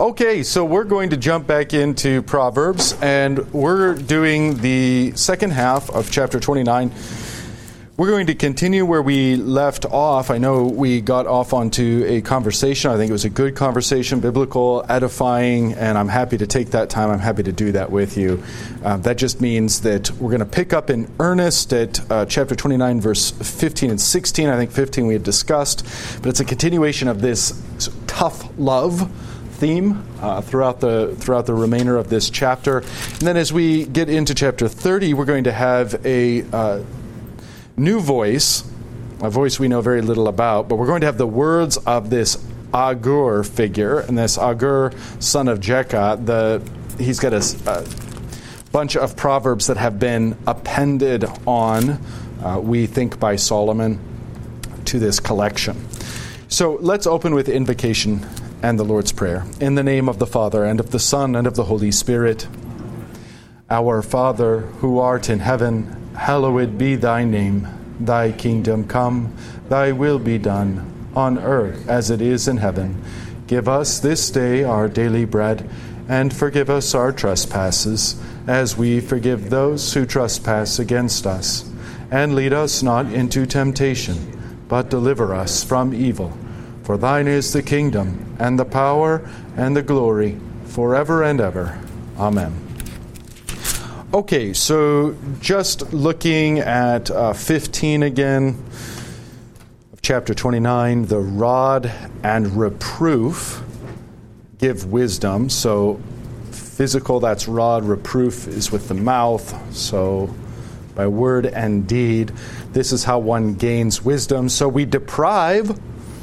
Okay, so we're going to jump back into Proverbs, and we're doing the second half of chapter 29. We're going to continue where we left off. I know we got off onto a conversation. I think it was a good conversation, biblical, edifying, and I'm happy to take that time. I'm happy to do that with you. That just means that we're going to pick up in earnest at chapter 29, verse 15 and 16. I think 15 we had discussed, but it's a continuation of this tough love theme throughout the remainder of this chapter. And then as we get into chapter 30, we're going to have a new voice, a voice we know very little about, but we're going to have the words of this Agur figure, and this Agur, son of Jekah, he's got a bunch of proverbs that have been appended on, we think by Solomon, to this collection. So let's open with invocation and the Lord's Prayer. In the name of the Father, and of the Son, and of the Holy Spirit. Our Father, who art in heaven, hallowed be thy name. Thy kingdom come, thy will be done, on earth as it is in heaven. Give us this day our daily bread, and forgive us our trespasses, as we forgive those who trespass against us. And lead us not into temptation, but deliver us from evil. For thine is the kingdom, and the power, and the glory, forever and ever. Amen. Okay, so just looking at 15 again, of chapter 29, the rod and reproof give wisdom. So physical, that's rod, reproof is with the mouth. So by word and deed, this is how one gains wisdom. So we deprive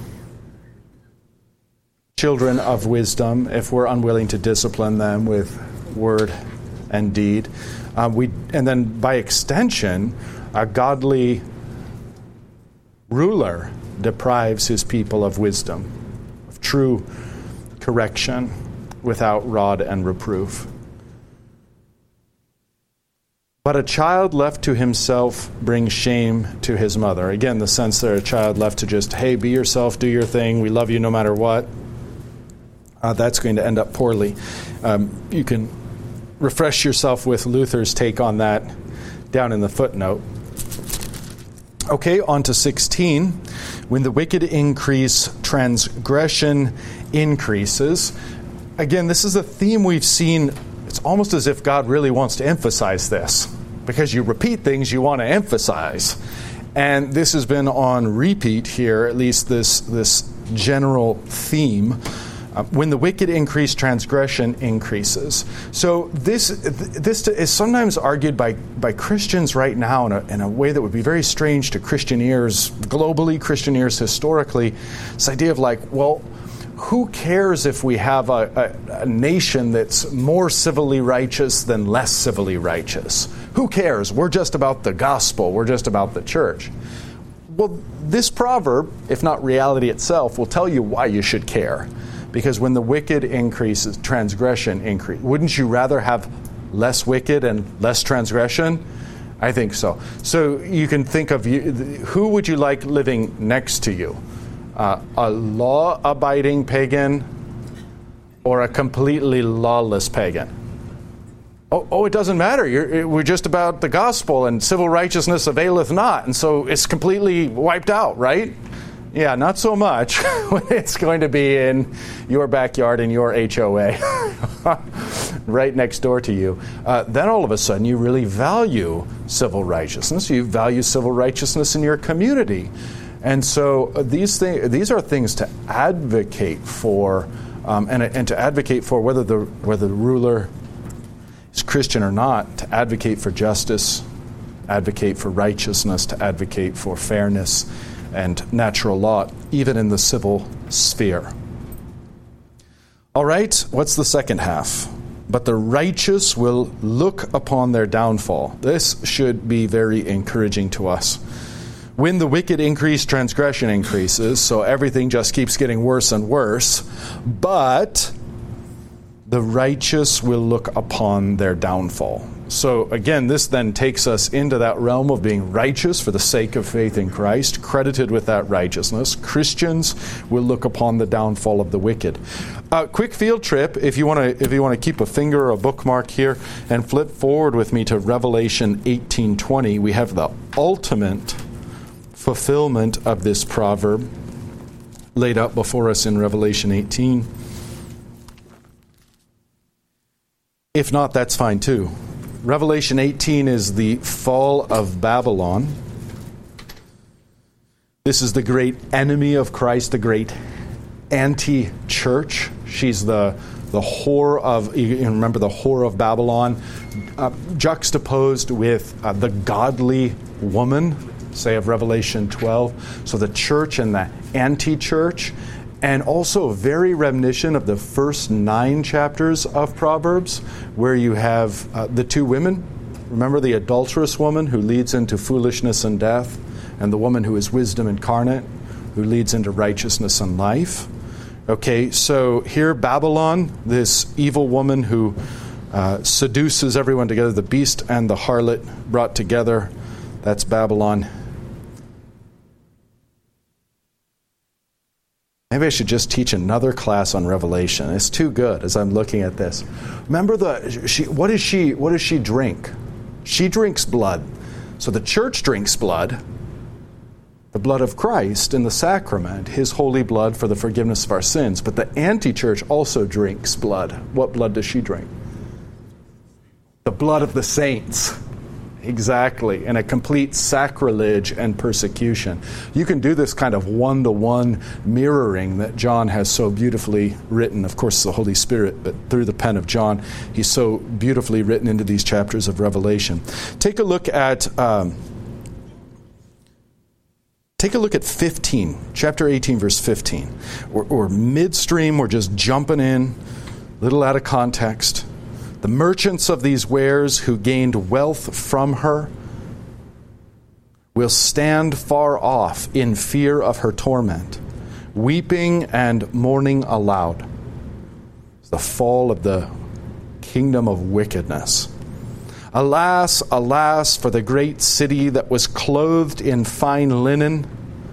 children of wisdom if we're unwilling to discipline them with word and deed. And then by extension, a godly ruler deprives his people of wisdom, of true correction without rod and reproof. But a child left to himself brings shame to his mother. Again, the sense that a child left to just, hey, be yourself, do your thing, we love you no matter what. That's going to end up poorly. You can refresh yourself with Luther's take on that down in the footnote. Okay, on to 16. When the wicked increase, transgression increases. Again, this is a theme we've seen. It's almost as if God really wants to emphasize this, because you repeat things you want to emphasize. And this has been on repeat here, at least this general theme. When the wicked increase, transgression increases. So this is sometimes argued by Christians right now in a way that would be very strange to Christian ears, globally, Christian ears historically. This idea of like, well, who cares if we have a nation that's more civilly righteous than less civilly righteous? Who cares? We're just about the gospel. We're just about the church. Well, this proverb, if not reality itself, will tell you why you should care. Because when the wicked increases, transgression increases. Wouldn't you rather have less wicked and less transgression? I think so. So you can think of who would you like living next to you? A law-abiding pagan or a completely lawless pagan? Oh, it doesn't matter. We're just about the gospel, and civil righteousness availeth not. And so it's completely wiped out, right? Yeah, not so much when it's going to be in your backyard in your HOA, right next door to you. Then all of a sudden you really value civil righteousness. You value civil righteousness in your community. And so these are things to advocate for, and to advocate for whether the ruler is Christian or not, to advocate for justice, advocate for righteousness, to advocate for fairness and natural law, even in the civil sphere. All right, what's the second half? But the righteous will look upon their downfall. This should be very encouraging to us. When the wicked increase, transgression increases, so everything just keeps getting worse and worse. But the righteous will look upon their downfall. So again, this then takes us into that realm of being righteous for the sake of faith in Christ, credited with that righteousness. Christians will look upon the downfall of the wicked. Quick field trip, if you want to keep a finger or a bookmark here and flip forward with me to Revelation 18:20. We have the ultimate fulfillment of this proverb laid out before us in Revelation 18. If not, that's fine too. Revelation 18 is the fall of Babylon. This is the great enemy of Christ, the great anti-church. She's the whore of, you remember the whore of Babylon, juxtaposed with the godly woman, say of Revelation 12. So the church and the anti-church, and also very reminiscent of the first 9 chapters of Proverbs, where you have the 2 women. Remember the adulterous woman who leads into foolishness and death, and the woman who is wisdom incarnate, who leads into righteousness and life. Okay, so here Babylon, this evil woman who seduces everyone together, the beast and the harlot brought together, that's Babylon. Maybe I should just teach another class on Revelation. It's too good as I'm looking at this. Remember what does she drink? She drinks blood. So the church drinks blood, the blood of Christ in the sacrament, his holy blood for the forgiveness of our sins. But the anti-church also drinks blood. What blood does she drink? The blood of the saints. Exactly, and a complete sacrilege and persecution. You can do this kind of one-to-one mirroring that John has so beautifully written. Of course, the Holy Spirit, but through the pen of John, he's so beautifully written into these chapters of Revelation. Take a look at 15, chapter 18, verse 15. We're midstream, we're just jumping in, a little out of context. The merchants of these wares who gained wealth from her will stand far off in fear of her torment, weeping and mourning aloud. It's the fall of the kingdom of wickedness. Alas, alas, for the great city that was clothed in fine linen,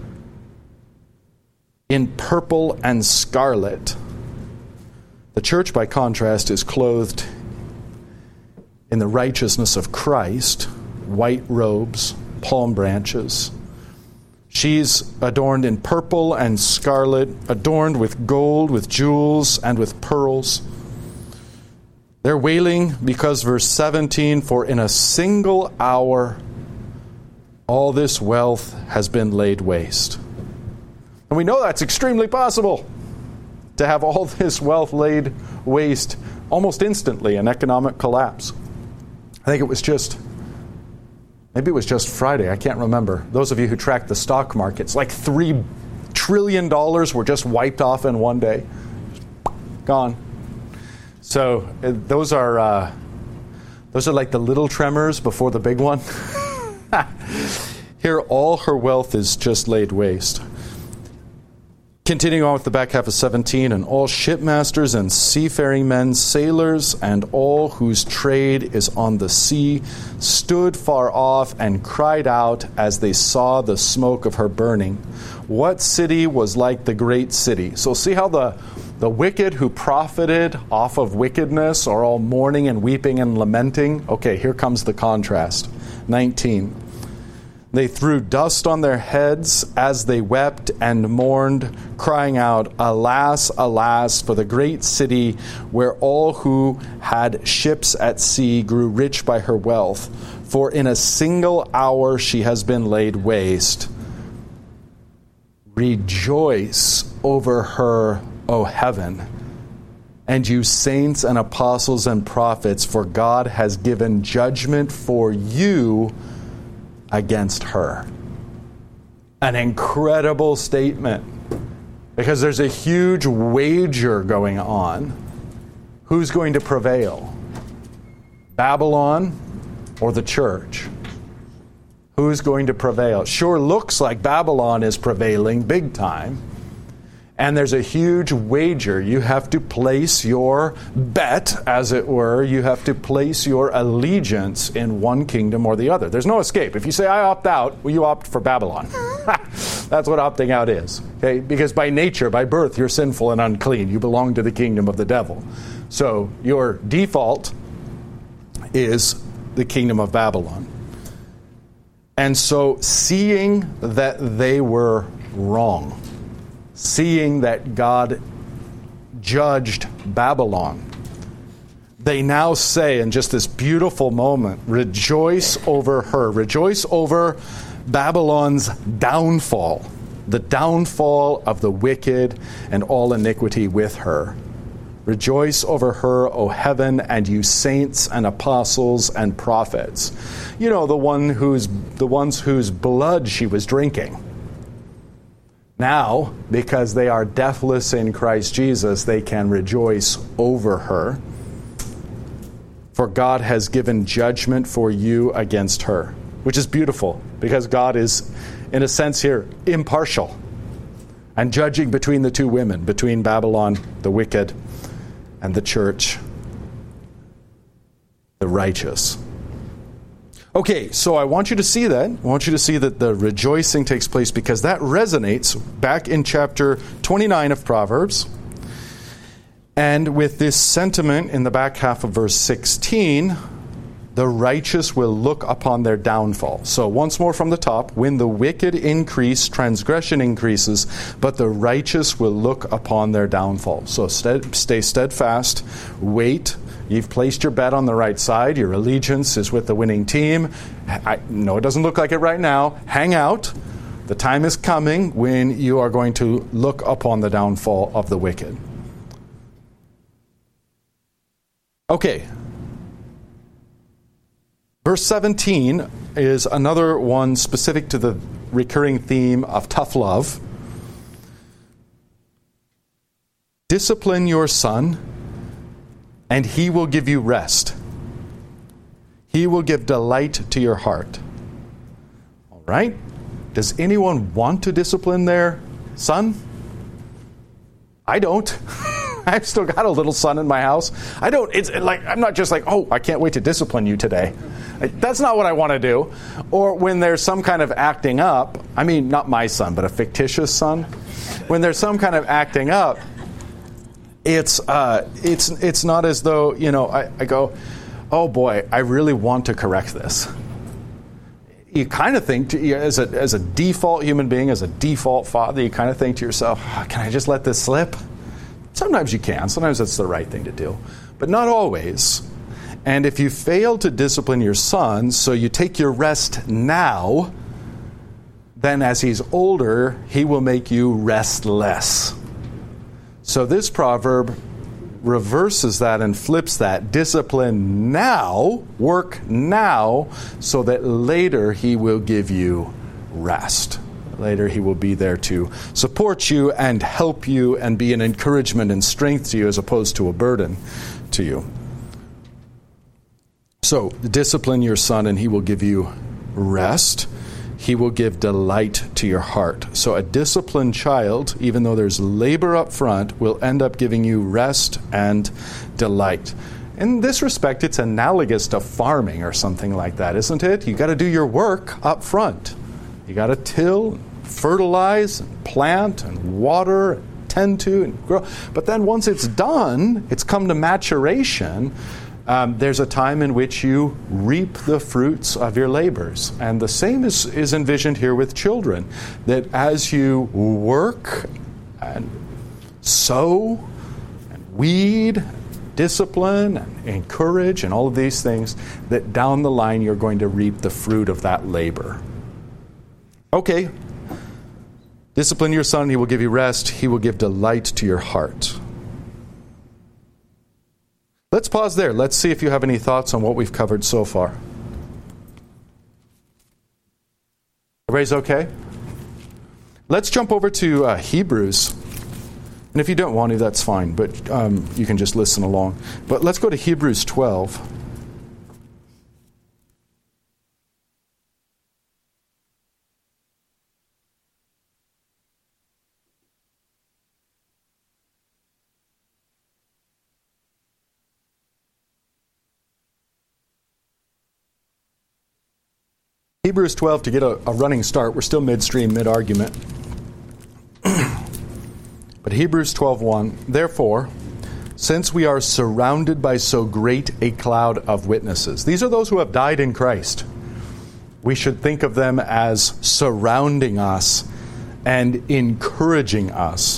in purple and scarlet. The church, by contrast, is clothed in the righteousness of Christ, white robes, palm branches. She's adorned in purple and scarlet, adorned with gold, with jewels, and with pearls. They're wailing because, verse 17, for in a single hour all this wealth has been laid waste. And we know that's extremely possible, to have all this wealth laid waste almost instantly, an economic collapse. I think maybe it was just Friday, I can't remember. Those of you who track the stock markets, like $3 trillion were just wiped off in one day. Gone. So those are like the little tremors before the big one. Here, all her wealth is just laid waste. Continuing on with the back half of 17, and all shipmasters and seafaring men, sailors, and all whose trade is on the sea, stood far off and cried out as they saw the smoke of her burning. What city was like the great city? So see how the wicked who profited off of wickedness are all mourning and weeping and lamenting? Okay, here comes the contrast. 19. They threw dust on their heads as they wept and mourned, crying out, Alas, alas, for the great city where all who had ships at sea grew rich by her wealth. For in a single hour she has been laid waste. Rejoice over her, O heaven, and you saints and apostles and prophets, for God has given judgment for you against her. An incredible statement, because there's a huge wager going on. Who's going to prevail? Babylon or the church? Who's going to prevail? It sure looks like Babylon is prevailing big time. And there's a huge wager. You have to place your bet, as it were. You have to place your allegiance in one kingdom or the other. There's no escape. If you say, I opt out, well, you opt for Babylon. That's what opting out is. Okay? Because by nature, by birth, you're sinful and unclean. You belong to the kingdom of the devil. So your default is the kingdom of Babylon. And so seeing that they were wrong, seeing that God judged Babylon, they now say in just this beautiful moment, rejoice over her. Rejoice over Babylon's downfall, the downfall of the wicked and all iniquity with her. Rejoice over her, O heaven, and you saints and apostles and prophets. You know, the ones whose blood she was drinking. Now, because they are deathless in Christ Jesus, they can rejoice over her. For God has given judgment for you against her. Which is beautiful, because God is, in a sense here, impartial. And judging between the two women, between Babylon, the wicked, and the church, the righteous. Okay, so I want you to see that. I want you to see that the rejoicing takes place because that resonates back in chapter 29 of Proverbs. And with this sentiment in the back half of verse 16, the righteous will look upon their downfall. So once more from the top, when the wicked increase, transgression increases, but the righteous will look upon their downfall. So stay steadfast, wait. You've placed your bet on the right side. Your allegiance is with the winning team. No, it doesn't look like it right now. Hang out. The time is coming when you are going to look upon the downfall of the wicked. Okay. Verse 17 is another one specific to the recurring theme of tough love. Discipline your son, and he will give you rest. He will give delight to your heart. All right? Does anyone want to discipline their son? I don't. I've still got a little son in my house. I don't. It's like I'm not just like, oh, I can't wait to discipline you today. That's not what I want to do. Or when there's some kind of acting up. I mean, not my son, but a fictitious son. When there's some kind of acting up, it's not as though I go, oh boy, I really want to correct this. You kind of think, as a default human being, as a default father, you kind of think to yourself, can I just let this slip? Sometimes you can. Sometimes that's the right thing to do. But not always. And if you fail to discipline your son, so you take your rest now, then as he's older, he will make you restless. So this proverb reverses that and flips that. Discipline now, work now, so that later he will give you rest. Later he will be there to support you and help you and be an encouragement and strength to you as opposed to a burden to you. So discipline your son and he will give you rest. He will give delight to your heart. So a disciplined child, even though there's labor up front, will end up giving you rest and delight. In this respect, it's analogous to farming or something like that, isn't it? You got to do your work up front. You got to till, fertilize, and plant, and water, and tend to, and grow. But then once it's done, it's come to maturation. There's a time in which you reap the fruits of your labors. And the same is envisioned here with children. That as you work and sow and weed, discipline and encourage and all of these things, that down the line you're going to reap the fruit of that labor. Okay. Discipline your son, he will give you rest. He will give delight to your heart. Let's pause there. Let's see if you have any thoughts on what we've covered so far. Everybody's okay? Let's jump over to Hebrews. And if you don't want to, that's fine, but you can just listen along. But let's go to Hebrews 12. Hebrews 12, to get a running start. We're still midstream, mid-argument. But Hebrews 12:1, therefore, since we are surrounded by so great a cloud of witnesses. These are those who have died in Christ. We should think of them as surrounding us and encouraging us.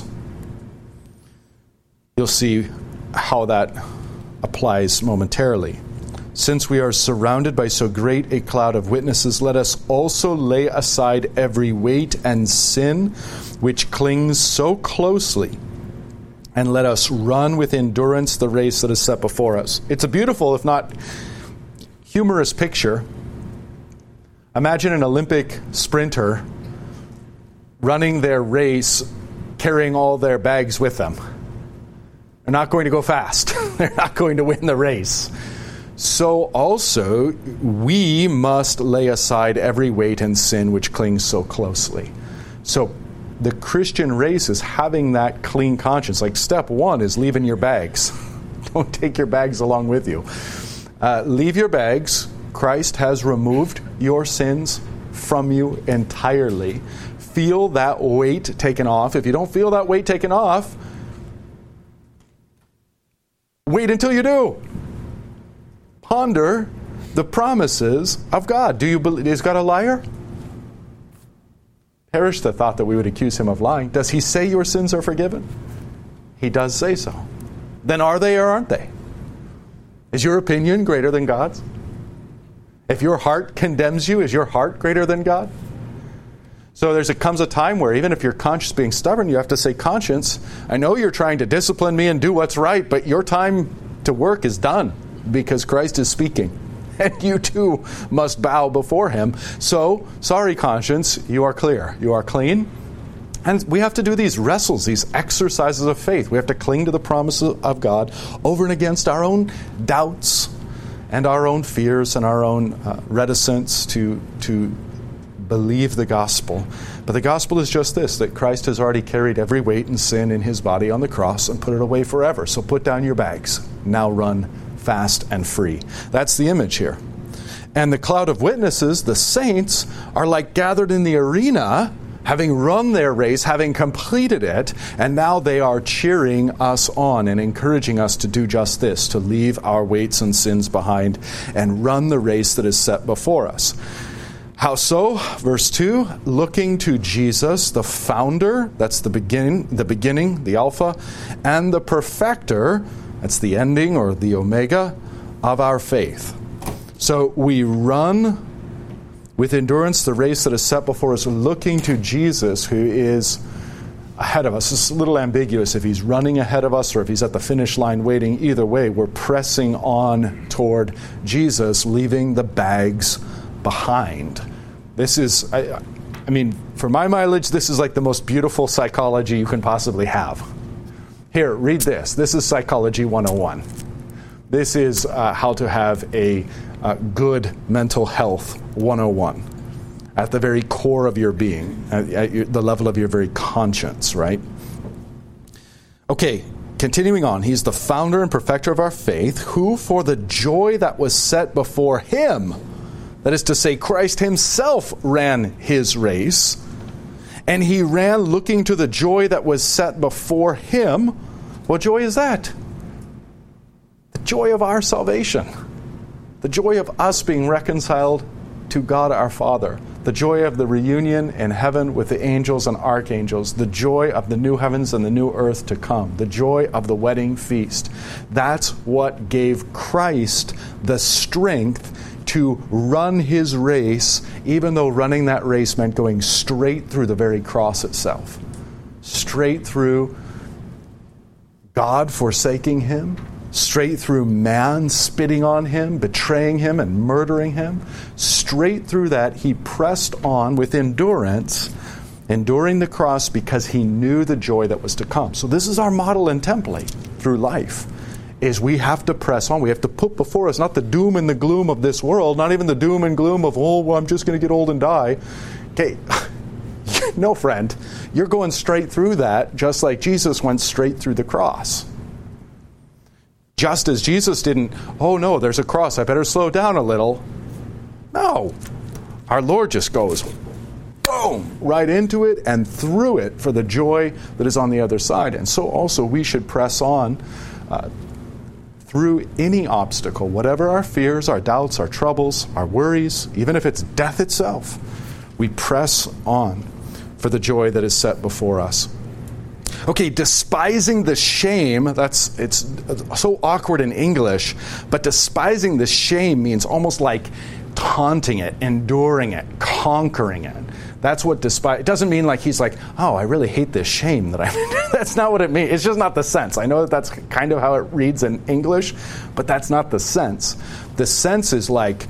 You'll see how that applies momentarily. Since we are surrounded by so great a cloud of witnesses, let us also lay aside every weight and sin which clings so closely, and let us run with endurance the race that is set before us. It's a beautiful, if not humorous picture. Imagine an Olympic sprinter running their race carrying all their bags with them. They're not going to go fast. They're not going to win the race. So also, we must lay aside every weight and sin which clings so closely. So the Christian race is having that clean conscience. Like step one is leaving your bags. Don't take your bags along with you. Leave your bags. Christ has removed your sins from you entirely. Feel that weight taken off. If you don't feel that weight taken off, wait until you do. Ponder the promises of God. Do you believe? Is God a liar? Perish the thought that we would accuse him of lying. Does he say your sins are forgiven? He does say so. Then are they or aren't they? Is your opinion greater than God's? If your heart condemns you, is your heart greater than God? So comes a time where even if your conscience being stubborn, you have to say, conscience, I know you're trying to discipline me and do what's right, but your time to work is done because Christ is speaking. And you too must bow before him. So, sorry, conscience, you are clear. You are clean. And we have to do these wrestles, these exercises of faith. We have to cling to the promises of God over and against our own doubts and our own fears and our own reticence to believe the gospel. But the gospel is just this, that Christ has already carried every weight and sin in his body on the cross and put it away forever. So put down your bags. Now run fast and free. That's the image here. And the cloud of witnesses, the saints, are like gathered in the arena, having run their race, having completed it, and now they are cheering us on and encouraging us to do just this, to leave our weights and sins behind and run the race that is set before us. How so? Verse 2, looking to Jesus, the founder, that's the beginning, the Alpha, and the perfecter, that's the ending or the Omega, of our faith. So we run with endurance the race that is set before us, looking to Jesus, who is ahead of us. It's a little ambiguous if he's running ahead of us or if he's at the finish line waiting. Either way, we're pressing on toward Jesus, leaving the bags behind. This is, I mean, for my mileage, this is like the most beautiful psychology you can possibly have. Here, read this. This is Psychology 101. This is how to have a good mental health 101 at the very core of your being, at the level of your very conscience, right? Okay, continuing on. He's the founder and perfecter of our faith, who for the joy that was set before him, that is to say, Christ himself ran his race, and he ran looking to the joy that was set before him. What joy is that? The joy of our salvation. The joy of us being reconciled to God our Father. The joy of the reunion in heaven with the angels and archangels. The joy of the new heavens and the new earth to come. The joy of the wedding feast. That's what gave Christ the strength to run his race, even though running that race meant going straight through the very cross itself. Straight through God forsaking him, straight through man spitting on him, betraying him, and murdering him. Straight through that, he pressed on with endurance, enduring the cross because he knew the joy that was to come. So this is our model and template through life, is we have to press on. We have to put before us not the doom and the gloom of this world, not even the doom and gloom of, oh, well, I'm just going to get old and die. Okay, no, friend. You're going straight through that, just like Jesus went straight through the cross. Just as Jesus didn't, oh no, there's a cross, I better slow down a little. No. Our Lord just goes, boom, right into it and through it for the joy that is on the other side. And so also we should press on through any obstacle, whatever our fears, our doubts, our troubles, our worries, even if it's death itself, we press on for the joy that is set before us. Okay, despising the shame, it's so awkward in English, but despising the shame means almost like taunting it, enduring it, conquering it. That's what despise. It doesn't mean like he's like, oh, I really hate this shame that I'm in. That's not what it means. It's just not the sense. I know that that's kind of how it reads in English, but that's not the sense. The sense is like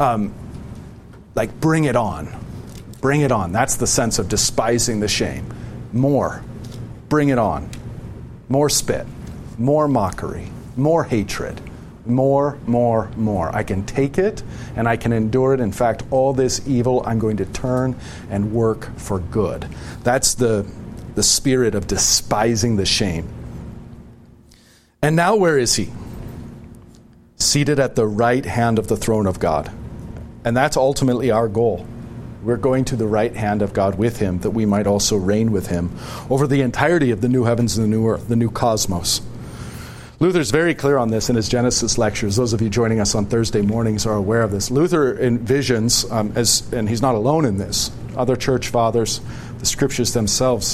bring it on. Bring it on. That's the sense of despising the shame. More. Bring it on. More spit. More mockery. More hatred. More. I can take it and I can endure it. In fact, all this evil I'm going to turn and work for good. That's the spirit of despising the shame. And now where is he? Seated at the right hand of the throne of God. And that's ultimately our goal. We're going to the right hand of God with him that we might also reign with him over the entirety of the new heavens and the new earth, the new cosmos. Luther's very clear on this in his Genesis lectures. Those of you joining us on Thursday mornings are aware of this. Luther envisions, and he's not alone in this, other church fathers, the scriptures themselves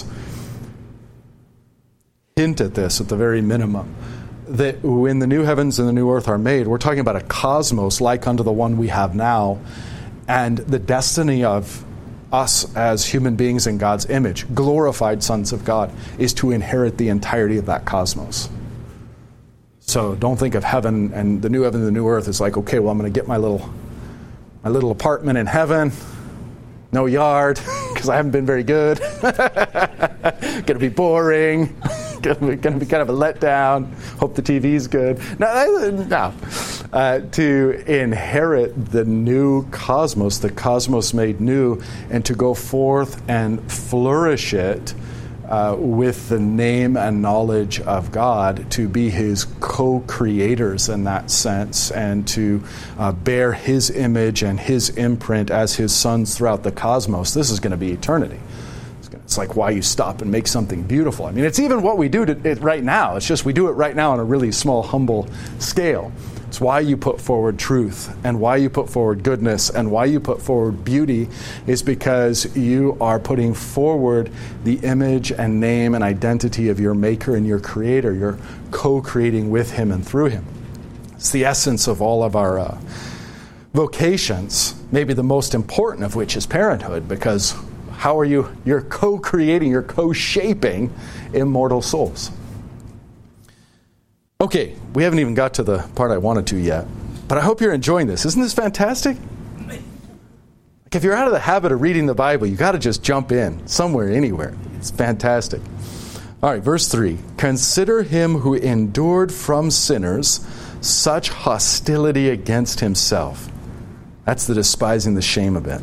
hint at this at the very minimum, that when the new heavens and the new earth are made, we're talking about a cosmos like unto the one we have now, and the destiny of us as human beings in God's image, glorified sons of God, is to inherit the entirety of that cosmos. So don't think of heaven and the new heaven and the new earth as like, okay, well, I'm going to get my little apartment in heaven, no yard, because I haven't been very good. Going to be boring. Going to be kind of a letdown. Hope the TV's good. No. To inherit the new cosmos, the cosmos made new, and to go forth and flourish it with the name and knowledge of God, to be his co-creators in that sense, and to bear his image and his imprint as his sons throughout the cosmos. This is going to be eternity. It's like why you stop and make something beautiful. I mean, it's even what we do right now. It's just we do it right now on a really small, humble scale. It's why you put forward truth and why you put forward goodness and why you put forward beauty is because you are putting forward the image and name and identity of your Maker and your Creator. You're co-creating with him and through him. It's the essence of all of our vocations, maybe the most important of which is parenthood, because how are you? You're co-creating, you're co-shaping immortal souls. Okay, we haven't even got to the part I wanted to yet, but I hope you're enjoying this. Isn't this fantastic? Like if you're out of the habit of reading the Bible, you got to just jump in somewhere, anywhere. It's fantastic. All right, verse 3. Consider him who endured from sinners such hostility against himself. That's the despising the shame of it.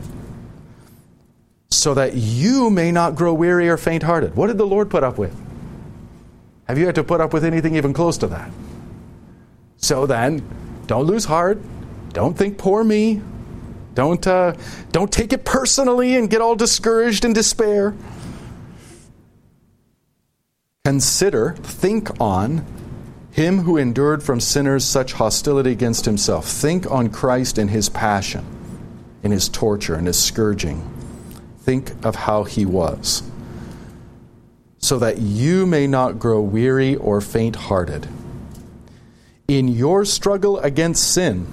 So that you may not grow weary or faint-hearted. What did the Lord put up with? Have you had to put up with anything even close to that? So then, don't lose heart. Don't think, poor me. Don't take it personally and get all discouraged and despair. Consider, think on him who endured from sinners such hostility against himself. Think on Christ in his passion, in his torture, in his scourging. Think of how he was, so that you may not grow weary or faint-hearted. In your struggle against sin,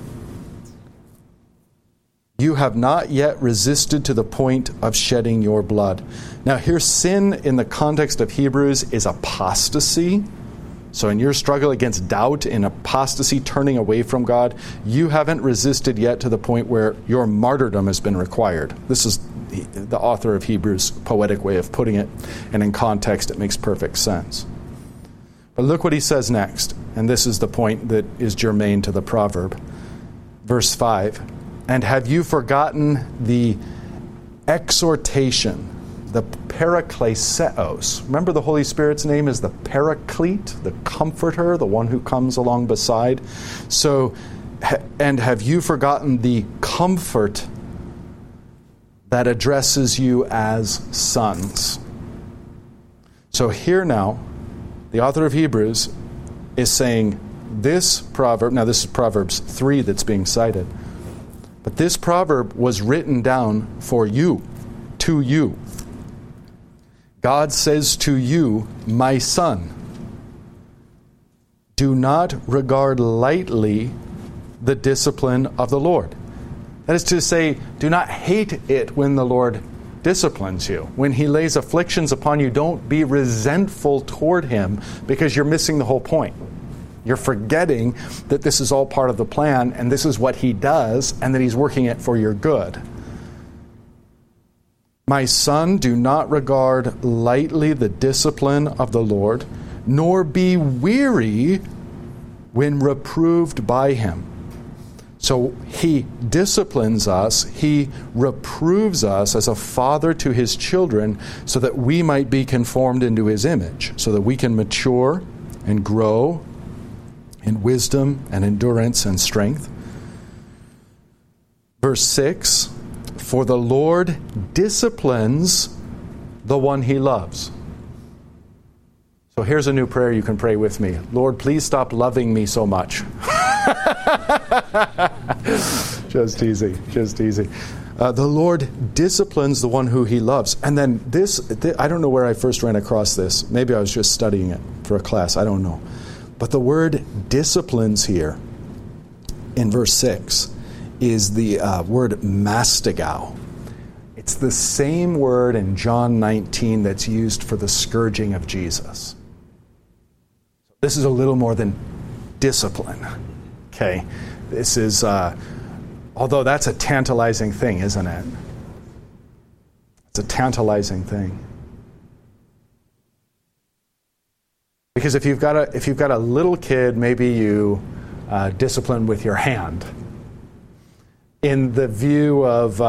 you have not yet resisted to the point of shedding your blood. Now here, sin in the context of Hebrews is apostasy. So in your struggle against doubt, in apostasy, turning away from God, you haven't resisted yet to the point where your martyrdom has been required. This is the author of Hebrews' poetic way of putting it, and in context it makes perfect sense. But look what he says next, and this is the point that is germane to the proverb. Verse 5, and have you forgotten the exhortation, the parakleseos? Remember the Holy Spirit's name is the Paraclete, the Comforter, the one who comes along beside. So, and have you forgotten the comfort that addresses you as sons. So here now, the author of Hebrews is saying this proverb, now this is Proverbs 3 that's being cited, but this proverb was written down for you, to you. God says to you, my son, do not regard lightly the discipline of the Lord. That is to say, do not hate it when the Lord disciplines you. When He lays afflictions upon you, don't be resentful toward Him, because you're missing the whole point. You're forgetting that this is all part of the plan, and this is what He does, and that He's working it for your good. My son, do not regard lightly the discipline of the Lord, nor be weary when reproved by Him. So He disciplines us, He reproves us as a father to His children, so that we might be conformed into His image, so that we can mature and grow in wisdom and endurance and strength. Verse 6, for the Lord disciplines the one He loves. So here's a new prayer you can pray with me. Lord, please stop loving me so much. Just easy. The Lord disciplines the one who He loves. And then this, I don't know where I first ran across this. Maybe I was just studying it for a class. I don't know. But the word disciplines here in verse 6 is the word mastigao. It's the same word in John 19 that's used for the scourging of Jesus. This is a little more than discipline. Okay, this is, although that's a tantalizing thing, isn't it? It's a tantalizing thing. Because if you've got a little kid, maybe you discipline with your hand. In the view of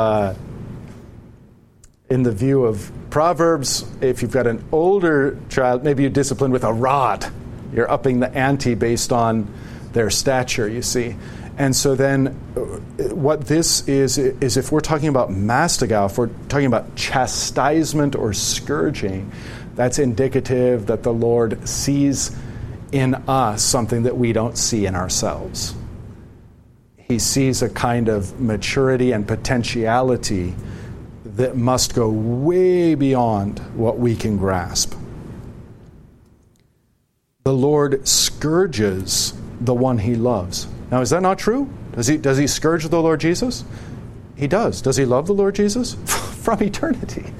Proverbs, if you've got an older child, maybe you discipline with a rod. You're upping the ante based on their stature, you see. And so then what this is if we're talking about mastigao, if we're talking about chastisement or scourging, that's indicative that the Lord sees in us something that we don't see in ourselves. He sees a kind of maturity and potentiality that must go way beyond what we can grasp. The Lord scourges the one He loves. Now, is that not true? Does he scourge the Lord Jesus? He does. Does He love the Lord Jesus? From eternity.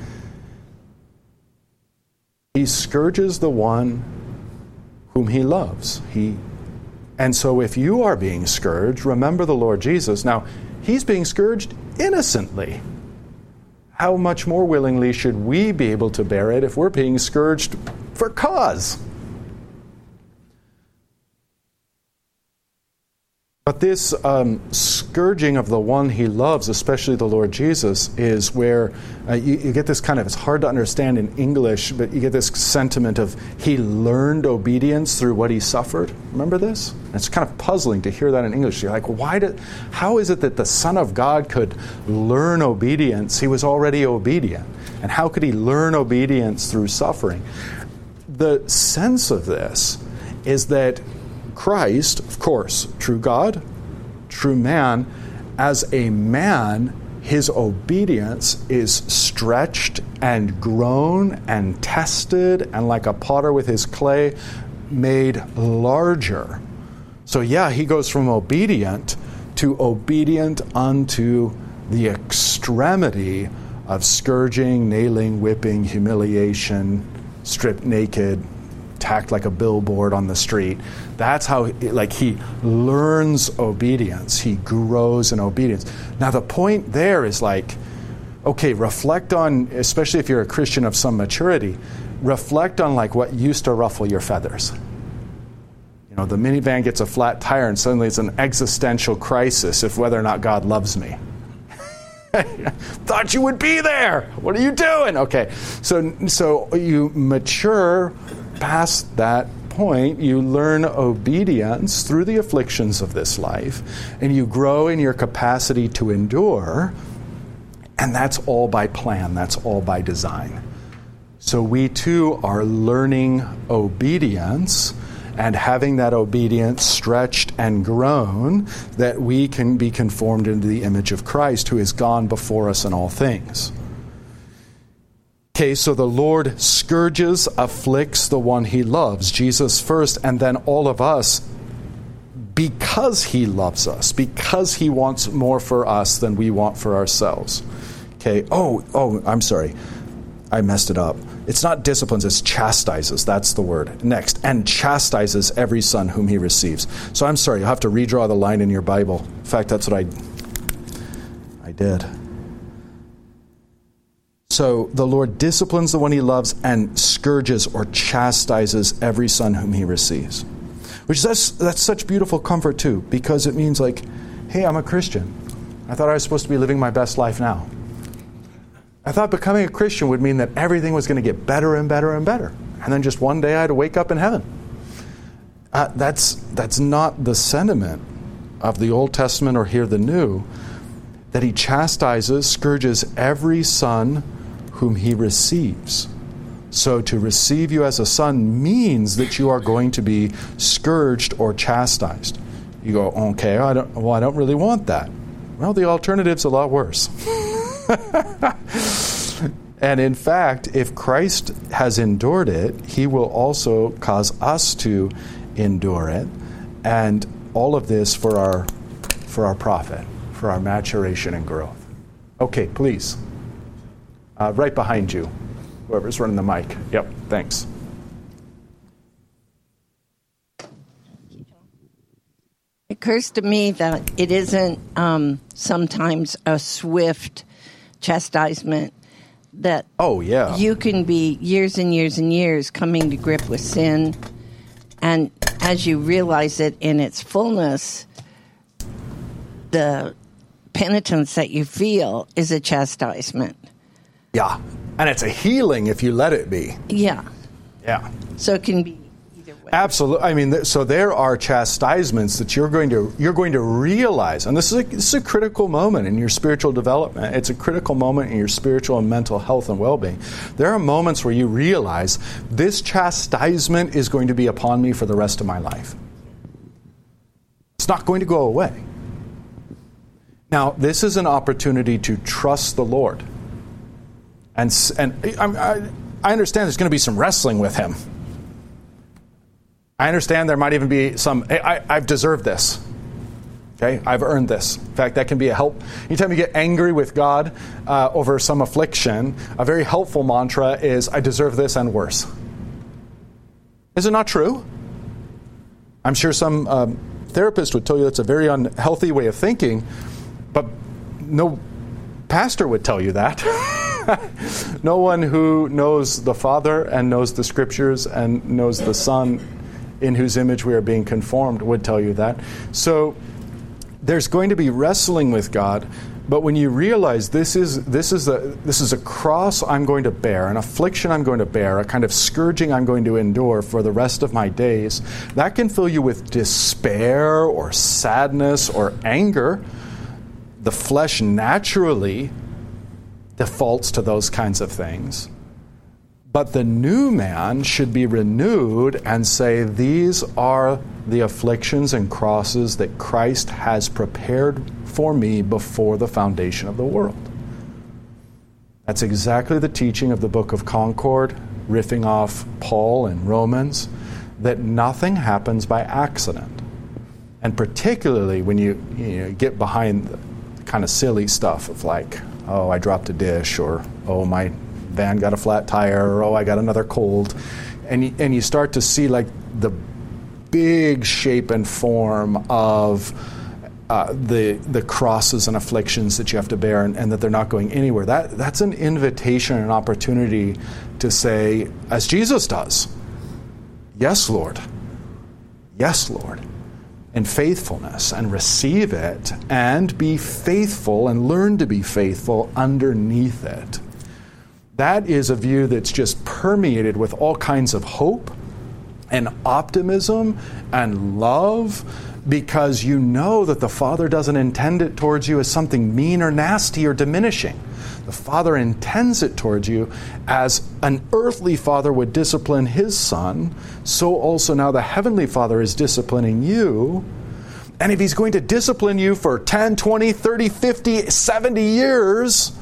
He scourges the one whom He loves. And so if you are being scourged, remember the Lord Jesus. Now, He's being scourged innocently. How much more willingly should we be able to bear it if we're being scourged for cause? But this scourging of the one He loves, especially the Lord Jesus, is where you get this kind of, it's hard to understand in English, but you get this sentiment of He learned obedience through what He suffered. Remember this? It's kind of puzzling to hear that in English. You're like, how is it that the Son of God could learn obedience? He was already obedient. And how could He learn obedience through suffering? The sense of this is that Christ, of course, true God, true man, as a man, His obedience is stretched and grown and tested, and like a potter with his clay, made larger. So yeah, He goes from obedient to obedient unto the extremity of scourging, nailing, whipping, humiliation, stripped naked, tacked like a billboard on the street. That's how He learns obedience. He grows in obedience. Now the point there is okay, reflect on, especially if you're a Christian of some maturity, reflect on what used to ruffle your feathers. You know, the minivan gets a flat tire and suddenly it's an existential crisis if whether or not God loves me. Thought you would be there. What are you doing? Okay, so you mature past that point. You learn obedience through the afflictions of this life, and you grow in your capacity to endure. And that's all by plan. That's all by design. So we too are learning obedience and having that obedience stretched and grown, that we can be conformed into the image of Christ, who has gone before us in all things. Okay, so the Lord scourges, afflicts the one he loves, Jesus first, and then all of us, because he loves us, because he wants more for us than we want for ourselves. Okay, I'm sorry. I messed it up. It's not disciplines, it's chastises. That's the word. Next, and chastises every son whom he receives. So I'm sorry, you'll have to redraw the line in your Bible. In fact, that's what I did. So the Lord disciplines the one he loves and scourges or chastises every son whom he receives. Which that's such beautiful comfort too, because it means like, hey, I'm a Christian. I thought I was supposed to be living my best life now. I thought becoming a Christian would mean that everything was going to get better and better and better. And then just one day I had to wake up in heaven. That's not the sentiment of the Old Testament or here the New, that he chastises, scourges every son whom he receives. So to receive you as a son means that you are going to be scourged or chastised. You go, okay, I don't really want that. Well, the alternative's a lot worse. And in fact, if Christ has endured it, he will also cause us to endure it. And all of this for our profit, for our maturation and growth. Okay, please. Right behind you. Whoever's running the mic. Yep, thanks. It occurs to me that it isn't sometimes a swift chastisement, that you can be years and years and years coming to grip with sin, and as you realize it in its fullness, the penitence that you feel is a chastisement. Yeah, and it's a healing if you let it be. Yeah. So it can be either way. Absolutely. I mean, so there are chastisements that you're going to realize, and this is a critical moment in your spiritual development. It's a critical moment in your spiritual and mental health and well-being. There are moments where you realize this chastisement is going to be upon me for the rest of my life. It's not going to go away. Now, this is an opportunity to trust the Lord. And I understand there's going to be some wrestling with him. I understand there might even be some, hey, I've deserved this. Okay, I've earned this. In fact, that can be a help. Anytime you get angry with God over some affliction, a very helpful mantra is, I deserve this and worse. Is it not true? I'm sure some therapist would tell you that's a very unhealthy way of thinking, but no pastor would tell you that. No one who knows the Father and knows the Scriptures and knows the Son in whose image we are being conformed would tell you that. So there's going to be wrestling with God, but when you realize this is a cross I'm going to bear, an affliction I'm going to bear, a kind of scourging I'm going to endure for the rest of my days, that can fill you with despair or sadness or anger. The flesh naturally defaults to those kinds of things. But the new man should be renewed and say, these are the afflictions and crosses that Christ has prepared for me before the foundation of the world. That's exactly the teaching of the Book of Concord, riffing off Paul and Romans, that nothing happens by accident. And particularly when you get behind the kind of silly stuff of like, oh, I dropped a dish, or oh, my van got a flat tire, or oh, I got another cold. And you start to see like the big shape and form of the crosses and afflictions that you have to bear, and that they're not going anywhere. That's an invitation, an opportunity to say, as Jesus does, yes, Lord. Yes, Lord. In faithfulness, and receive it, and be faithful, and learn to be faithful underneath it. That is a view that's just permeated with all kinds of hope and optimism and love, because you know that the Father doesn't intend it towards you as something mean or nasty or diminishing. The Father intends it towards you as an earthly father would discipline his son, so also now the heavenly Father is disciplining you. And if he's going to discipline you for 10, 20, 30, 50, 70 years,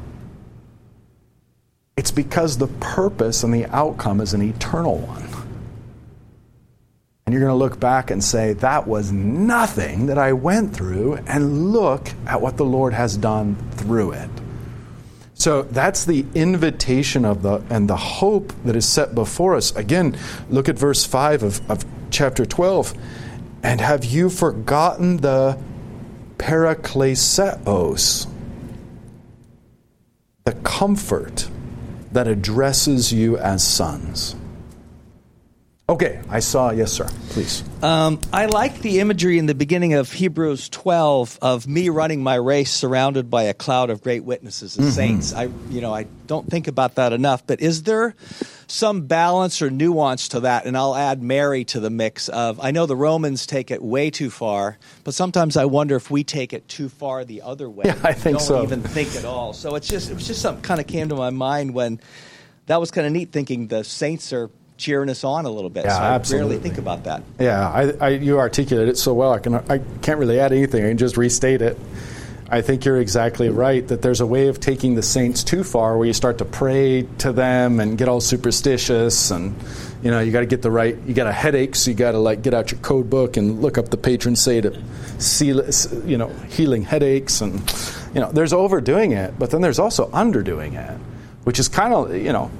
it's because the purpose and the outcome is an eternal one. And you're going to look back and say, that was nothing that I went through, and look at what the Lord has done through it. So that's the invitation of the hope that is set before us. Again, look at verse 5 of chapter 12. And have you forgotten the parakleseos, the comfort that addresses you as sons? Okay, I saw, yes, sir, please. I like the imagery in the beginning of Hebrews 12 of me running my race surrounded by a cloud of great witnesses and saints. I don't think about that enough, but is there some balance or nuance to that? And I'll add Mary to the mix of, I know the Romans take it way too far, but sometimes I wonder if we take it too far the other way. Yeah, I think so. Don't even think at all. So it was just something kind of came to my mind when that was kind of neat, thinking the saints are cheering us on a little bit. Yeah, so absolutely. I rarely think about that. Yeah, you articulate it so well. I can't really add anything. I can just restate it. I think you're exactly right that there's a way of taking the saints too far where you start to pray to them and get all superstitious, and you got to get the right. You got a headache, so you got to get out your code book and look up the patron saint of healing headaches, and there's overdoing it, but then there's also underdoing it, which is kind of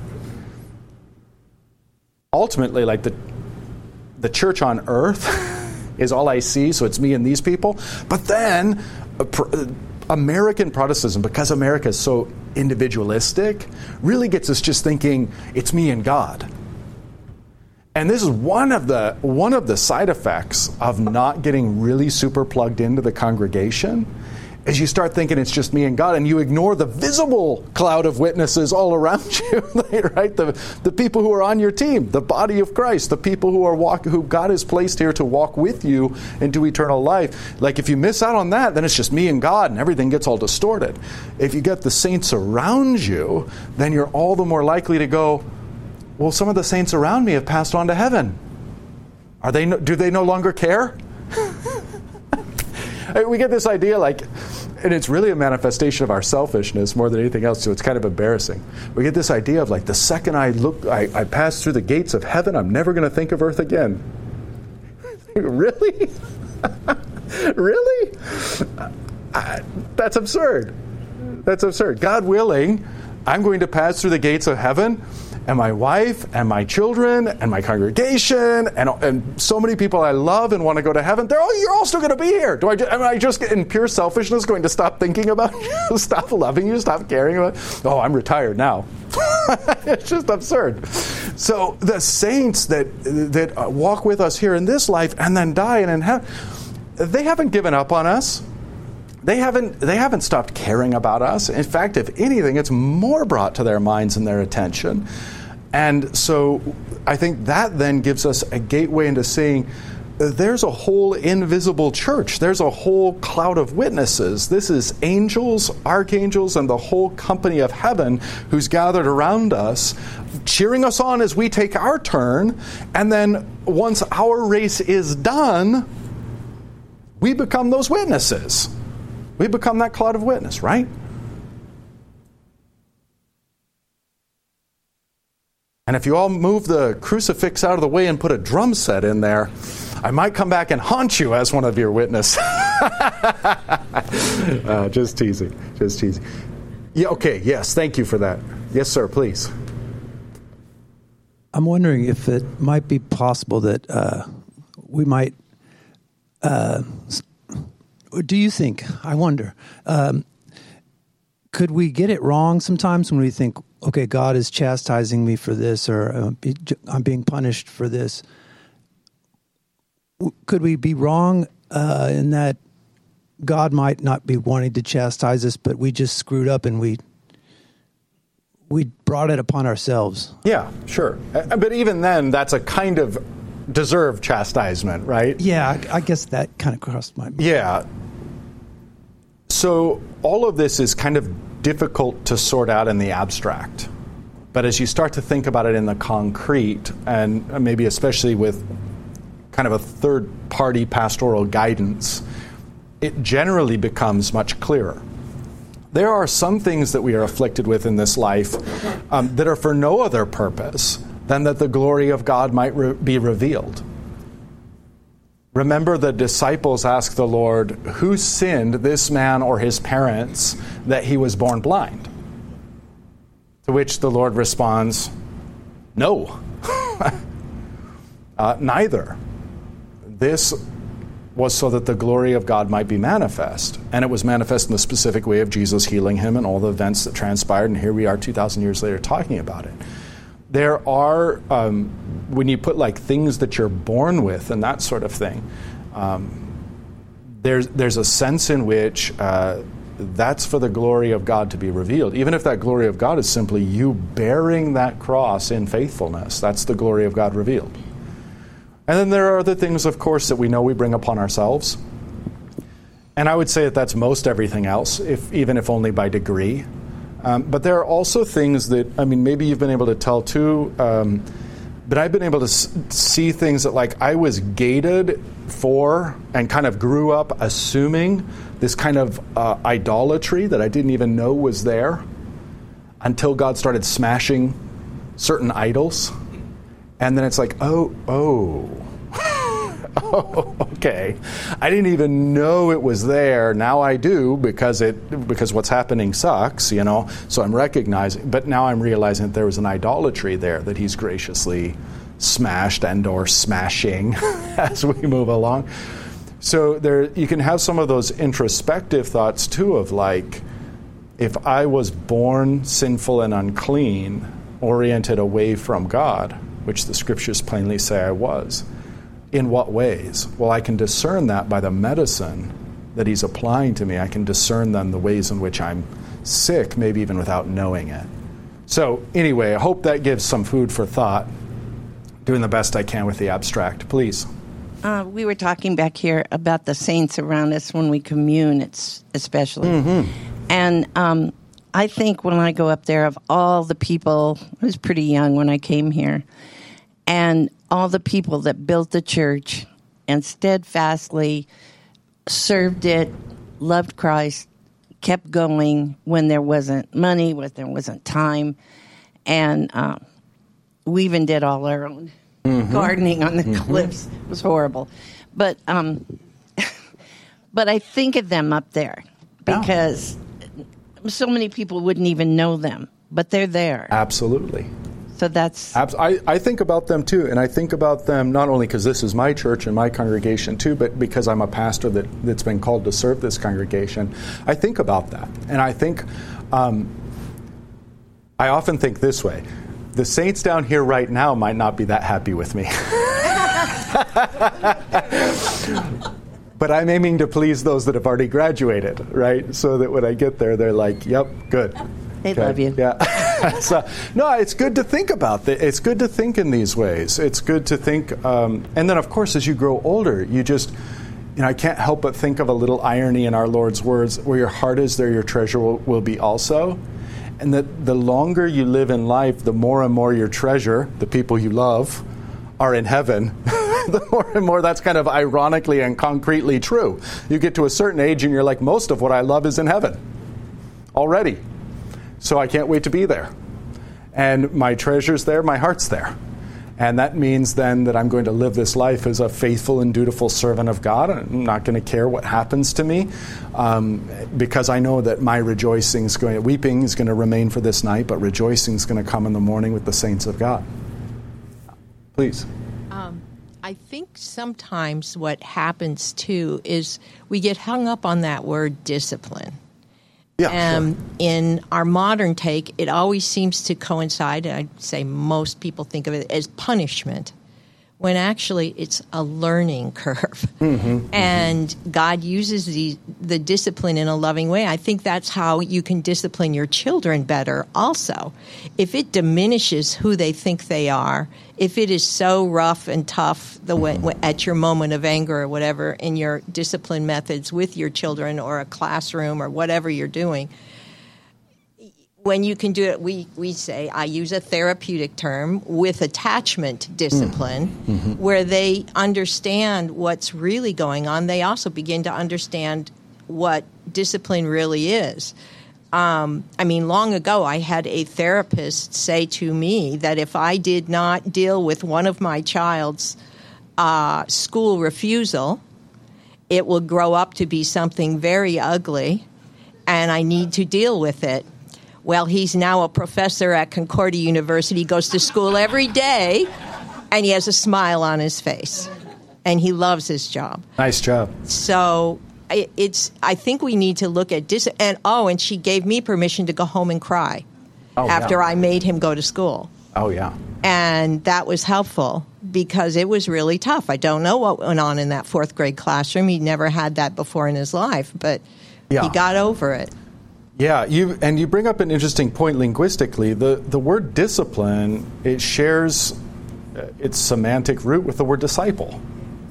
ultimately, like the church on earth is all I see, so it's me and these people. But then American Protestantism, because America is so individualistic, really gets us just thinking it's me and God. And this is one of the side effects of not getting really super plugged into the congregation, is you start thinking it's just me and God, and you ignore the visible cloud of witnesses all around you, right? The people who are on your team, the body of Christ, the people who God has placed here to walk with you into eternal life. Like, if you miss out on that, then it's just me and God, and everything gets all distorted. If you get the saints around you, then you're all the more likely to go, well, some of the saints around me have passed on to heaven. Do they no longer care? We get this idea and it's really a manifestation of our selfishness more than anything else, so it's kind of embarrassing. We get this idea of the second I pass through the gates of heaven, I'm never going to think of earth again. Really? Really? That's absurd. That's absurd. God willing, I'm going to pass through the gates of heaven, and my wife and my children and my congregation and so many people I love and want to go to heaven, you're all still going to be here. Am I just in pure selfishness going to stop thinking about you, stop loving you, stop caring about you? Oh, I'm retired now. It's just absurd. So the saints that walk with us here in this life and then die and in heaven, they haven't given up on us. They haven't stopped caring about us. In fact, if anything, it's more brought to their minds and their attention. And so I think that then gives us a gateway into seeing there's a whole invisible church. There's a whole cloud of witnesses. This is angels, archangels, and the whole company of heaven who's gathered around us, cheering us on as we take our turn. And then once our race is done, we become those witnesses. We become that cloud of witness, right? And if you all move the crucifix out of the way and put a drum set in there, I might come back and haunt you as one of your witnesses. Just teasing. Just teasing. Yeah, okay, yes, thank you for that. Yes, sir, please. I'm wondering if it might be possible that we might... do you think, I wonder, could we get it wrong sometimes when we think, okay, God is chastising me for this, or I'm being punished for this? Could we be wrong in that God might not be wanting to chastise us, but we just screwed up and we brought it upon ourselves? Yeah, sure. But even then, that's a kind of deserved chastisement, right? Yeah, I guess that kind of crossed my mind. Yeah. So all of this is kind of difficult to sort out in the abstract. But as you start to think about it in the concrete, and maybe especially with kind of a third-party pastoral guidance, it generally becomes much clearer. There are some things that we are afflicted with in this life that are for no other purpose than that the glory of God might be revealed. Remember, the disciples asked the Lord, who sinned, this man or his parents, that he was born blind? To which the Lord responds, no, neither. This was so that the glory of God might be manifest. And it was manifest in the specific way of Jesus healing him and all the events that transpired. And here we are 2,000 years later talking about it. There are, when you put like things that you're born with and that sort of thing, there's a sense in which that's for the glory of God to be revealed. Even if that glory of God is simply you bearing that cross in faithfulness, that's the glory of God revealed. And then there are other things, of course, that we know we bring upon ourselves. And I would say that that's most everything else, even if only by degree. But there are also things that, maybe you've been able to tell too, but I've been able to see things that like I was gated for and kind of grew up assuming this kind of idolatry that I didn't even know was there until God started smashing certain idols. And then it's like, oh, okay. I didn't even know it was there. Now I do because what's happening sucks, So I'm recognizing, but now I'm realizing that there was an idolatry there that he's graciously smashed and or smashing as we move along. So there, you can have some of those introspective thoughts too of like, if I was born sinful and unclean, oriented away from God, which the scriptures plainly say I was, in what ways? Well, I can discern that by the medicine that he's applying to me. I can discern then the ways in which I'm sick, maybe even without knowing it. So anyway, I hope that gives some food for thought. Doing the best I can with the abstract. Please. We were talking back here about the saints around us when we commune, especially. Mm-hmm. And I think when I go up there, of all the people, I was pretty young when I came here, and all the people that built the church and steadfastly served it, loved Christ, kept going when there wasn't money, when there wasn't time, and we even did all our own gardening on the cliffs. It was horrible. But but I think of them up there because so many people wouldn't even know them, but they're there. Absolutely. So that's... I think about them too, and I think about them not only because this is my church and my congregation too, but because I'm a pastor that's been called to serve this congregation. I think about that, and I think... I often think this way. The saints down here right now might not be that happy with me. But I'm aiming to please those that have already graduated, right? So that when I get there, they're like, yep, good. They love you. Yeah. So, no, it's good to think about that. It's good to think in these ways. It's good to think. And then, of course, as you grow older, you just... I can't help but think of a little irony in our Lord's words, where your heart is, there your treasure will be also. And that the longer you live in life, the more and more your treasure, the people you love, are in heaven. The more and more that's kind of ironically and concretely true. You get to a certain age and you're like, most of what I love is in heaven already. So I can't wait to be there. And my treasure's there, my heart's there. And that means then that I'm going to live this life as a faithful and dutiful servant of God. I'm not going to care what happens to me because I know that my weeping is going to remain for this night, but rejoicing is going to come in the morning with the saints of God. Please. I think sometimes what happens too is we get hung up on that word discipline. Yeah, sure. In our modern take, it always seems to coincide, and I'd say most people think of it as punishment, when actually it's a learning curve. And God uses the discipline in a loving way. I think that's how you can discipline your children better also. If it diminishes who they think they are, if it is so rough and tough at your moment of anger or whatever in your discipline methods with your children or a classroom or whatever you're doing, when you can do it, we say, I use a therapeutic term, with attachment discipline, where they understand what's really going on. They also begin to understand what discipline really is. Long ago, I had a therapist say to me that if I did not deal with one of my child's school refusal, it will grow up to be something very ugly, and I need to deal with it. Well, he's now a professor at Concordia University, goes to school every day, and he has a smile on his face, and he loves his job. Nice job. So I think we need to look at and she gave me permission to go home and cry after I made him go to school. Oh, yeah. And that was helpful because it was really tough. I don't know what went on in that fourth grade classroom. He never had that before in his life, but he got over it. Yeah, you bring up an interesting point linguistically. The word discipline, it shares its semantic root with the word disciple.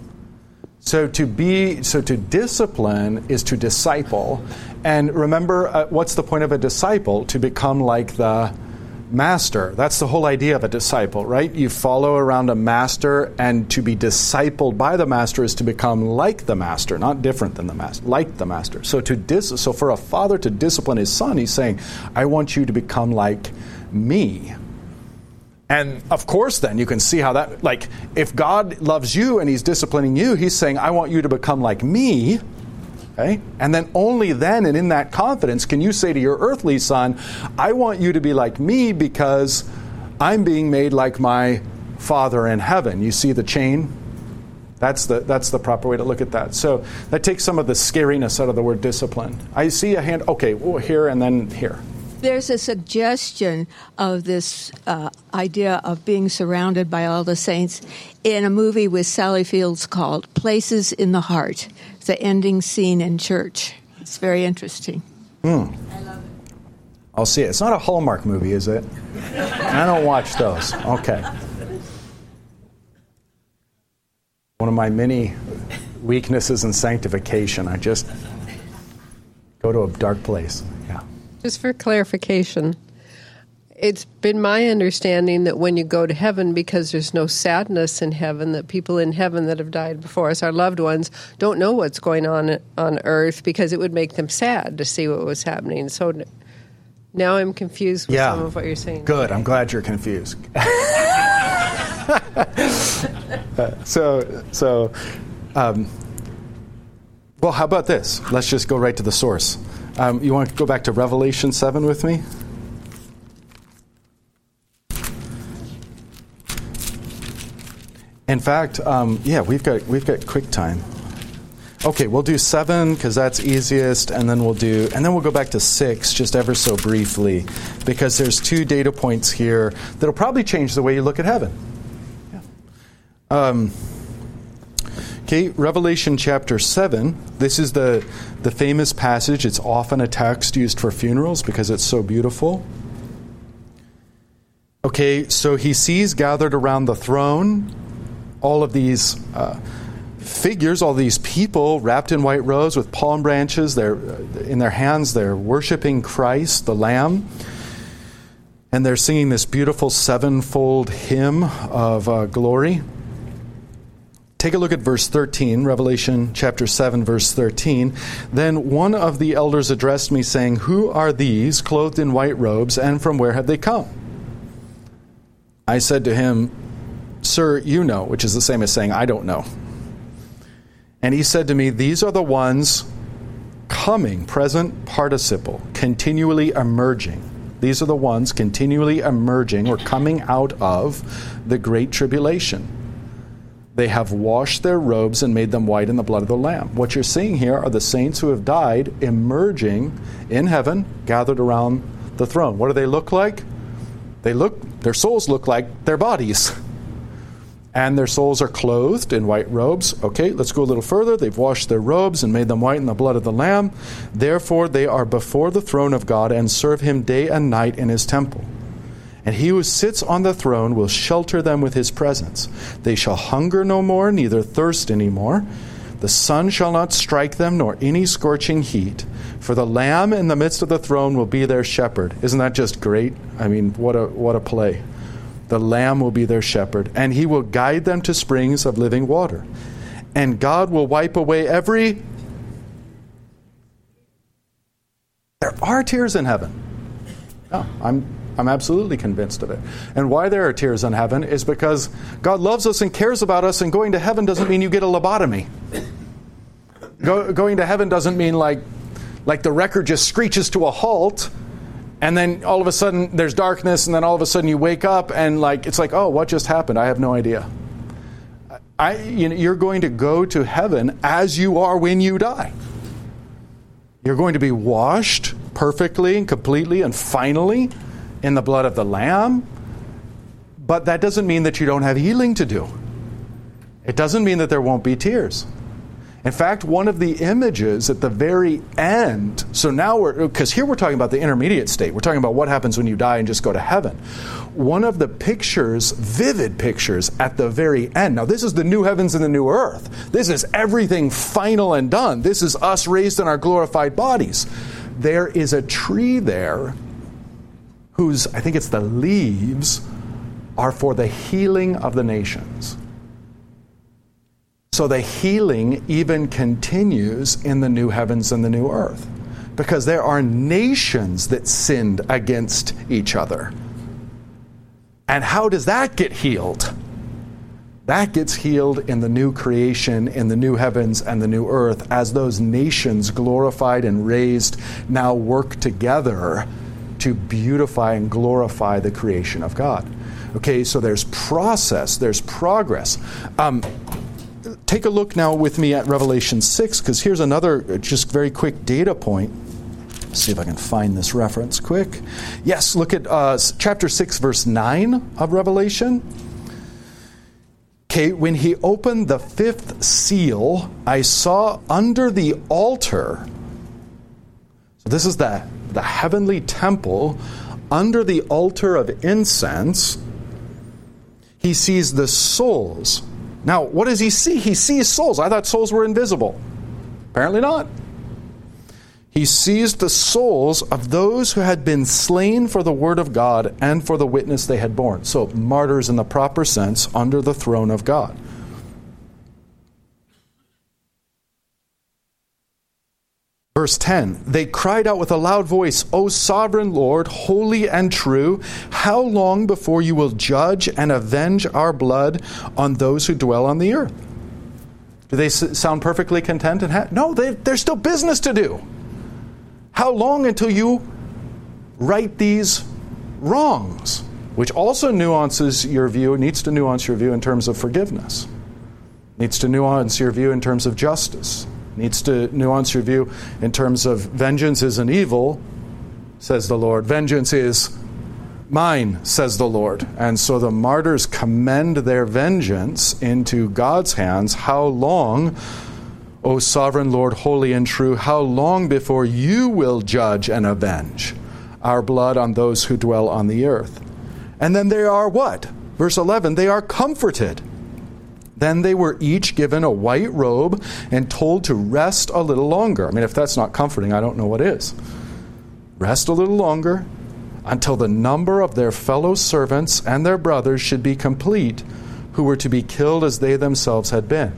So to discipline is to disciple. And remember, what's the point of a disciple? To become like the master. That's the whole idea of a disciple, right? You follow around a master, and to be discipled by the master is to become like the master, not different than the master, like the master. So so for a father to discipline his son, he's saying, I want you to become like me. And of course, then you can see how that, like, if God loves you and he's disciplining you, he's saying, I want you to become like me. Okay? And then only then, and in that confidence, can you say to your earthly son, I want you to be like me because I'm being made like my Father in heaven. You see the chain? That's the proper way to look at that. So that takes some of the scariness out of the word discipline. I see a hand. Okay, well, here and then here. There's a suggestion of this idea of being surrounded by all the saints in a movie with Sally Fields called Places in the Heart, the ending scene in church. It's very interesting. I love it. I'll see it. It's not a Hallmark movie, is it? I don't watch those. Okay. One of my many weaknesses in sanctification. I just go to a dark place. Yeah. Just for clarification, it's been my understanding that when you go to heaven, because there's no sadness in heaven, that people in heaven that have died before us, our loved ones, don't know what's going on earth because it would make them sad to see what was happening. So now I'm confused with some of what you're saying. Good. I'm glad you're confused. Well, how about this? Let's just go right to the source. You want to go back to Revelation 7 with me? In fact, we've got quick time. Okay, we'll do 7 because that's easiest, and then we'll go back to 6 just ever so briefly, because there's 2 data points here that'll probably change the way you look at heaven. Yeah. Okay, Revelation chapter 7. This is the famous passage. It's often a text used for funerals because it's so beautiful. Okay, so he sees gathered around the throne all of these figures, all these people wrapped in white robes with palm branches. They're in their hands. They're worshiping Christ, the Lamb. And they're singing this beautiful sevenfold hymn of glory. Take a look at verse 13, Revelation chapter 7, verse 13. Then one of the elders addressed me, saying, Who are these, clothed in white robes, and from where have they come? I said to him, Sir, you know, which is the same as saying, I don't know. And he said to me, These are the ones coming, present participle, continually emerging. These are the ones continually emerging or coming out of the great tribulation. They have washed their robes and made them white in the blood of the Lamb. What you're seeing here are the saints who have died emerging in heaven, gathered around the throne. What do they look like? Their souls look like their bodies. And their souls are clothed in white robes. Okay, let's go a little further. They've washed their robes and made them white in the blood of the Lamb. Therefore, they are before the throne of God and serve him day and night in his temple. And he who sits on the throne will shelter them with his presence. They shall hunger no more, neither thirst any more. The sun shall not strike them, nor any scorching heat. For the Lamb in the midst of the throne will be their shepherd. Isn't that just great? I mean, what a play. The Lamb will be their shepherd, and he will guide them to springs of living water. And God will wipe away every... There are tears in heaven. Oh, I'm absolutely convinced of it. And why there are tears in heaven is because God loves us and cares about us, and going to heaven doesn't mean you get a lobotomy. Going to heaven doesn't mean like the record just screeches to a halt, and then all of a sudden there's darkness, and then all of a sudden you wake up, and it's like, oh, what just happened? I have no idea. You're going to go to heaven as you are when you die. You're going to be washed perfectly and completely and finally in the blood of the Lamb. But that doesn't mean that you don't have healing to do. It doesn't mean that there won't be tears. In fact, one of the images at the very end, so now because here we're talking about the intermediate state. We're talking about what happens when you die and just go to heaven. One of the pictures, vivid pictures at the very end. Now, this is the new heavens and the new earth. This is everything final and done. This is us raised in our glorified bodies. There is a tree there whose, I think it's the leaves, are for the healing of the nations. So the healing even continues in the new heavens and the new earth, because there are nations that sinned against each other. And how does that get healed? That gets healed in the new creation, in the new heavens and the new earth, as those nations, glorified and raised, now work together to beautify and glorify the creation of God. Okay, so there's process, there's progress. Take a look now with me at Revelation 6, because here's another just very quick data point. Let's see if I can find this reference quick. Yes, look at chapter 6, verse 9 of Revelation. Okay, when he opened the fifth seal, I saw under the altar, so this is the heavenly temple, under the altar of incense, he sees the souls. Now, what does he see? He sees souls. I thought souls were invisible. Apparently not. He sees the souls of those who had been slain for the word of God and for the witness they had borne. So, martyrs in the proper sense under the throne of God. Verse 10, they cried out with a loud voice, O sovereign Lord, holy and true, how long before you will judge and avenge our blood on those who dwell on the earth? Do they sound perfectly content and happy? No, there's still business to do. How long until you right these wrongs? Which also nuances your view, needs to nuance your view in terms of forgiveness. Needs to nuance your view in terms of justice. Needs to nuance your view in terms of vengeance isn't evil, says the Lord. Vengeance is mine, says the Lord. And so the martyrs commend their vengeance into God's hands. How long, O sovereign Lord, holy and true, how long before you will judge and avenge our blood on those who dwell on the earth? And then they are what? Verse 11, they are comforted. Then they were each given a white robe and told to rest a little longer. I mean, if that's not comforting, I don't know what is. Rest a little longer until the number of their fellow servants and their brothers should be complete, who were to be killed as they themselves had been.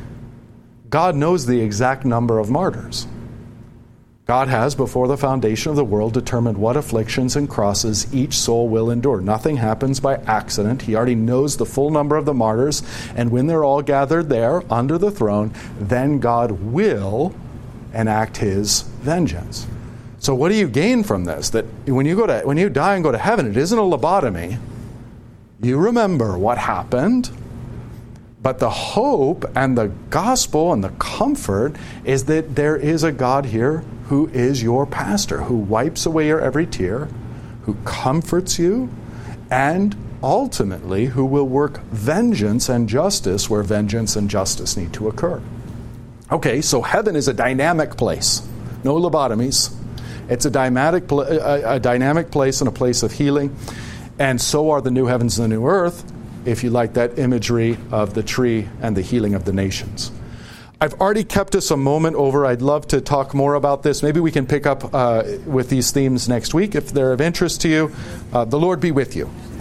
God knows the exact number of martyrs. God has, before the foundation of the world, determined what afflictions and crosses each soul will endure. Nothing happens by accident. He already knows the full number of the martyrs, and when they're all gathered there under the throne, then God will enact his vengeance. So what do you gain from this? That when you die and go to heaven, it isn't a lobotomy. You remember what happened, but the hope and the gospel and the comfort is that there is a God here who is your pastor, who wipes away your every tear, who comforts you, and ultimately who will work vengeance and justice where vengeance and justice need to occur. Okay, so heaven is a dynamic place. No lobotomies. It's a dynamic place and a place of healing. And so are the new heavens and the new earth, if you like that imagery of the tree and the healing of the nations. I've already kept us a moment over. I'd love to talk more about this. Maybe we can pick up with these themes next week if they're of interest to you. The Lord be with you.